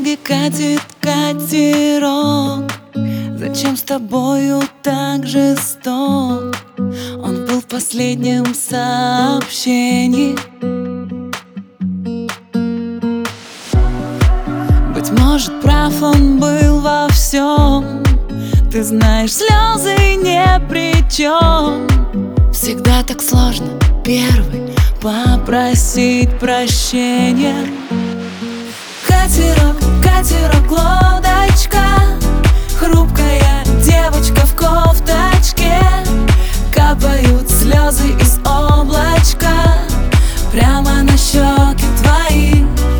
Волге катит катерок. Зачем с тобою так жесток? Он был в последнем сообщении. Быть может, прав он был во всем. Ты знаешь, слезы ни при чем. Всегда так сложно первый попросить прощения. Катерок, катерок, лодочка, хрупкая девочка в кофточке. Капают слезы из облачка прямо на щеки твои.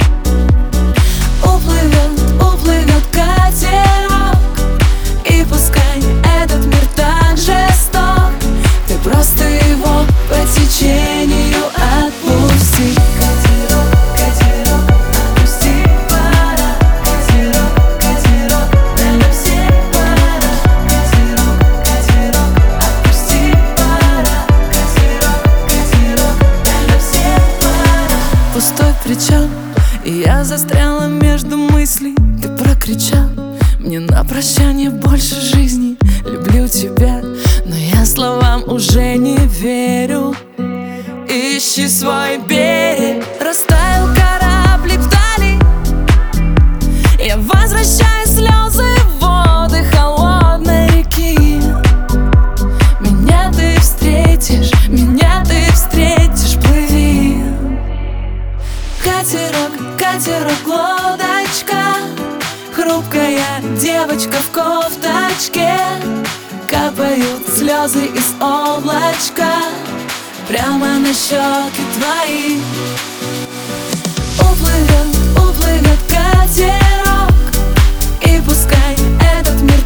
Уплывет, уплывет катерок, и пускай этот мир так жесток, ты просто его по течению отпусти. Катерок, катерок, отпусти пора. Катерок, катерок, для всех пора. Катерок, катерок, отпусти пора. Катерок, катерок, для всех пора. Пустой причал, и я застряла между мыслей. Ты прокричал мне на прощание больше жизни. Люблю тебя, но я словам уже не верю. Ищи свой берег. Растаял кораблик вдали. Я возвращаю слезы в воды холодной реки. Меня ты встретишь, плыви. Катерок, катерок, лодочка, хрупкая девочка в кофточке. Капают слезы из облачка прямо на щеки твои. Уплывет, уплывет катерок, и пускай этот мир